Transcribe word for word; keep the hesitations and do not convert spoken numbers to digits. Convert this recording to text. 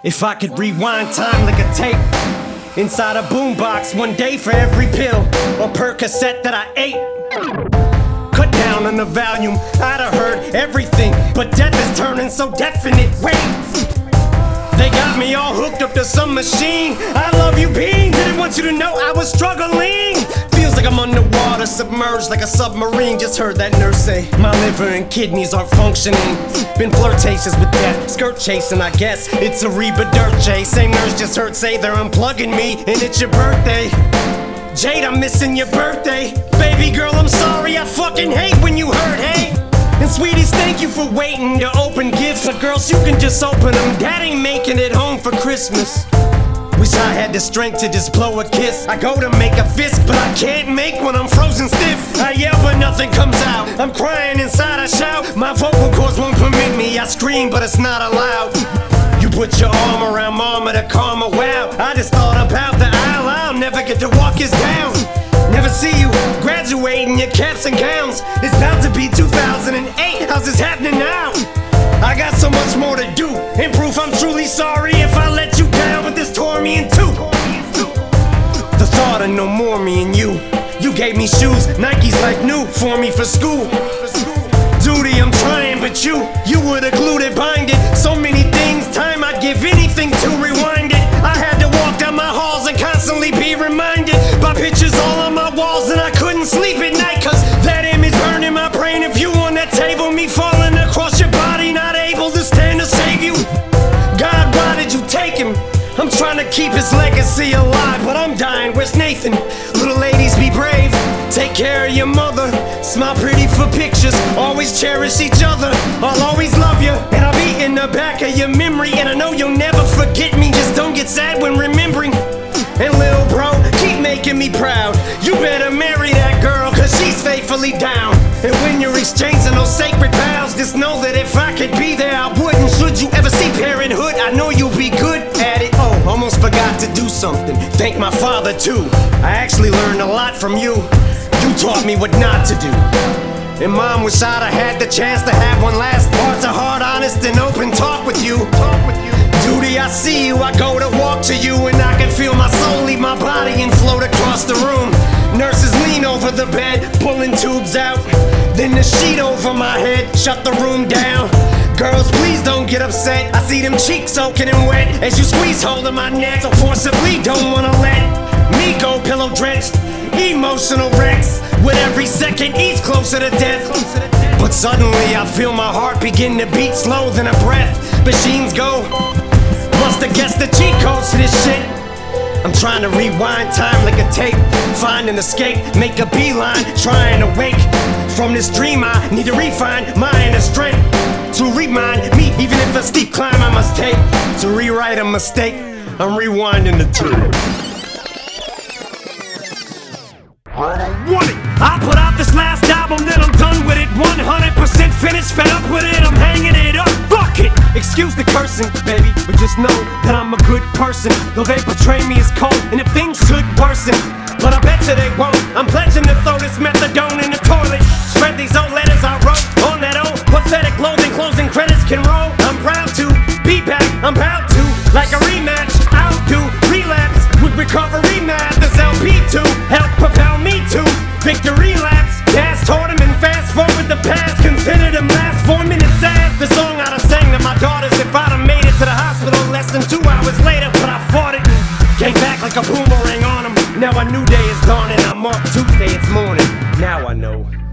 If I could rewind time like a tape inside a boombox, one day for every pill or Percocet that I ate. Cut down on the volume, I'd have heard everything, but death is turning so definite. Wait, they got me all hooked up to some machine. I love you, Bean. Didn't want you to know I was struggling. Feels like I'm underwater, submerged like a submarine. Just heard that nurse say my liver and kidneys aren't functioning. Been flirtatious with death, skirt chasing, I guess. It's a Reba Dirt J. Same nurse just heard say they're unplugging me, and it's your birthday. Jade, I'm missing your birthday. Baby girl, I'm sorry, I fucking hate when you hurt, hey. And sweeties, thank you for waiting to open gifts. But girls, you can just open them. Dad ain't making it home for Christmas. Wish I had the strength to just blow a kiss. I go to make a fist, but I can't make when I'm frozen stiff. I yell, but nothing comes out. I'm crying inside, I shout. My vocal cords won't permit me. I scream, but it's not allowed. You put your arm around mama to calm her. Wow, I just thought about the aisle. I'll never get to walk us down. Never see you graduating your caps and gowns. It's about to be two thousand eight. How's this happening now? I got so much more to do. In proof I'm truly sorry if I let you down, but this tore me in two. The thought of no more me and you. You gave me shoes, Nikes like new for me for school. Duty, I'm trying, but you, you were the glue that bind it. So many things, time I'd give anything to rewind it. I had to walk down my halls and constantly be reminded by pictures all on my walls, and I couldn't sleep at night, cause that image burned in my brain of you on that table, me falling across your body, not able to stand to save you. God, why did you take him? I'm trying to keep his legacy alive, but I'm dying. Where's Nathan? Little ladies, be brave. Take care of your mother. Smile pretty for pictures. Always cherish each other. I'll always love you, and I'll be in the back of your memory. And I know you'll never forget me. Just don't get sad when remembering. And little bro, keep making me proud. You better marry that girl, cause she's faithfully down. And when you're exchanging those sacred vows, just know that if I could be there, I would. And should you ever see parenthood, I know you'll be good at it. Oh, almost forgot to do something. Thank my father too. I actually learned a lot from you. You taught me what not to do. And mom, wish I'd have had the chance to have one last heart to heart, honest and open talk with you. Talk with you. Duty, I see you, I go to walk to you, and I can feel my soul leave my body and float across the room. Nurses lean over the bed, pulling tubes out. Then the sheet over my head, shut the room down. Girls, please don't get upset. I see them cheeks soaking and wet as you squeeze hold of my neck. So forcibly don't wanna let me go pillow drenched. Emotional wrecks with every second each closer to death. But suddenly I feel my heart begin to beat slow, then a breath. Machines go. Must have guessed the cheat codes to this shit. I'm trying to rewind time like a tape. Find an escape, make a beeline. Trying to wake from this dream. I need to refine my inner strength to remind me, even if a steep climb I must take to rewrite a mistake. I'm rewinding the tape. Want it. I put out this last album, then I'm done with it. one hundred percent finished, fed up with it, I'm hanging it up. Fuck it. Excuse the cursing, baby, but just know that I'm a good person. Though they portray me as cold, and if things should worsen, but I bet you they won't. I'm pledging to throw this methadone in the toilet. Spread these old letters I wrote on that old pathetic loathing. Closing credits can roll. I'm proud to be back, I'm proud to. Like a rematch, I'll do relapse with recovery math. This L P to help propel me to victory laps. Gas toward him and fast forward the past. Consider them last four minutes as the song I'd have sang to my daughters if I'd have made it to the hospital less than two hours later. But I fought it, came back like a boomerang on them. Now a new day is dawning. I'm off Tuesday, it's morning. Now I know.